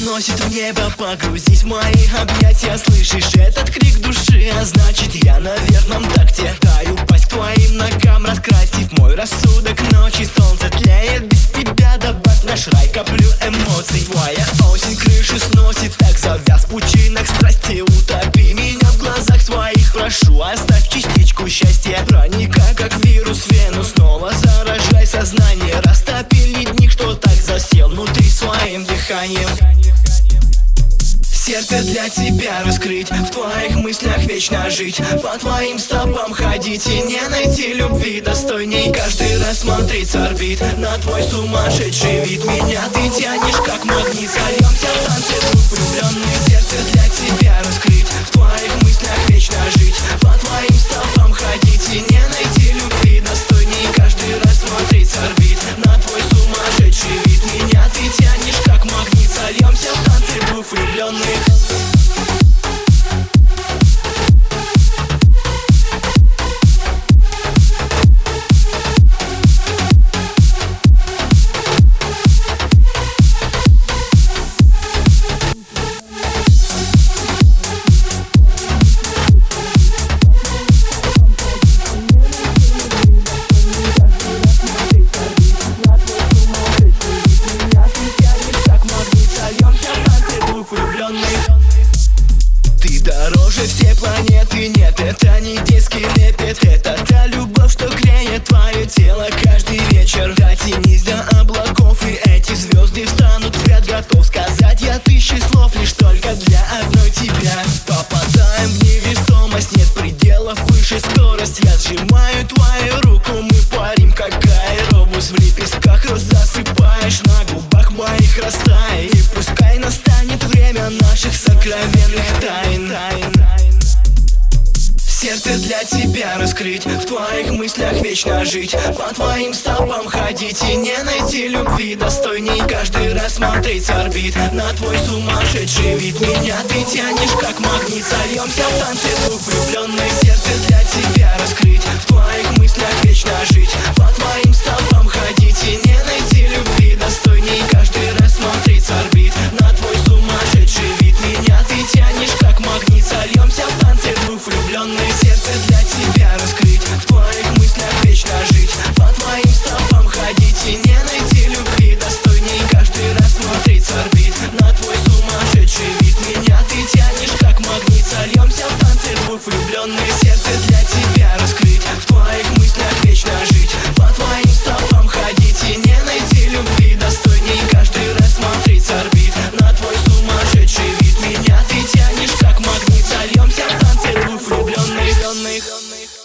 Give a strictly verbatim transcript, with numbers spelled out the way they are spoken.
уносит в небо. Погрузись в мои объятия, слышишь этот крик души? А значит, я на верном такте. Дай упасть к твоим ногам, раскрасив мой рассудок ночи. Солнце тлеет без тебя, добавь наш рай каплю эмоций. Твоя осень крыши сносит, так завяз в пучинах страсти. Утопи меня в глазах своих, прошу, оставь частичку счастья. Проника, как вирус в вену, снова заражай сознание. Растопи ледник, что так засел внутри своим дыханием. Сердце для тебя раскрыть, в твоих мыслях вечно жить, по твоим стопам ходить и не найти любви достойней. Каждый раз смотреть с орбит на твой сумасшедший вид. Меня ты тянешь как магнит, сольемся в танце двух влюбленных. Сердце для тебя раскрыть, в твоих мыслях вечно жить, по твоим стопам ходить и не найти любви достойней. Каждый раз смотреть с орбит на твой сумасшедший вид. Меня ты тянешь как магнит, сольемся в танце двух влюбленных. Ты дороже всей планеты, нет, это не детский лепет. Это та любовь, что греет твое тело каждый вечер. Дотянись до облаков, и эти звезды встанут в ряд. Готов сказать я тысячи слов лишь только для одной тебя. Попадаем в невесомость, нет пределов выше скорость. Я сжимаю твою руку, мы парим как аэробус. В лепестках роз засыпаешь, на губах моих растает. И пускай настанет время наших сокровенных тайн. Сердце для тебя раскрыть, в твоих мыслях вечно жить, по твоим стопам ходить и не найти любви достойней. Каждый раз смотреть с орбит на твой сумасшедший вид. Меня ты тянешь как магнит, сольемся в танце двух влюбленных. Сердце для тебя раскрыть, в твоих мыслях вечно жить, по твоим стопам ходить и не найти любви достойней. Каждый раз смотреть с орбит на твой сумасшедший вид. Меня ты тянешь как магнит, сольемся в танце двух влюбленных. Сердце для тебя раскрыть, в твоих мыслях вечно жить, по твоим стопам ходить и не найти любви достойней. Каждый раз смотреть с орбит на твой сумасшедший вид. Меня ты тянешь как магнит, сольемся в танце двух влюбленных. Сердце для тебя раскрыть, в твоих мыслях вечно жить, по твоим стопам ходить и не найти любви достойней. Каждый раз смотреть с орбит на твой сумасшедший вид. Меня ты тянешь как магнит, сольемся в танце двух влюбленных.